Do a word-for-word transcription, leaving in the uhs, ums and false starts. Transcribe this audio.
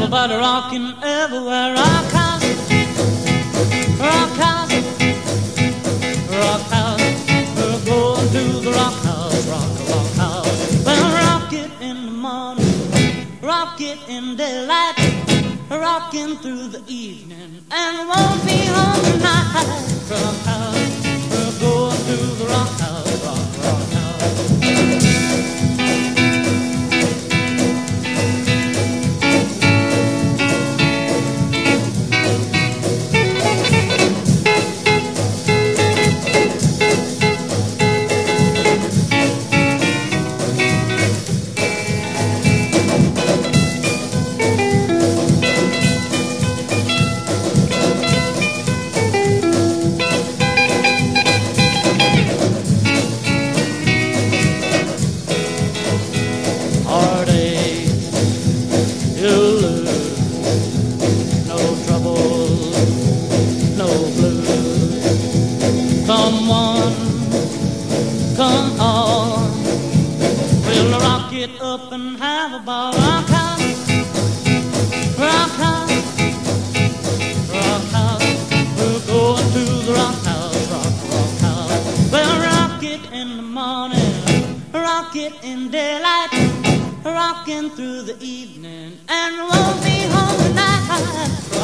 Everybody rocking everywhere. Rock house, rock house, rock house. We're going to the rock house, rock, rock house. Well, rock it in the morning, rock it in daylight, rocking through the evening, and won't be home tonight. Rock house, we're going to the rock house, rock, rock house. Come on, come on, we'll rock it up and have a ball. Rock house, rock house, rock house. We're going to the rock house, rock, rock house. We'll rock it in the morning, rock it in daylight, rocking through the evening, and won't be home tonight.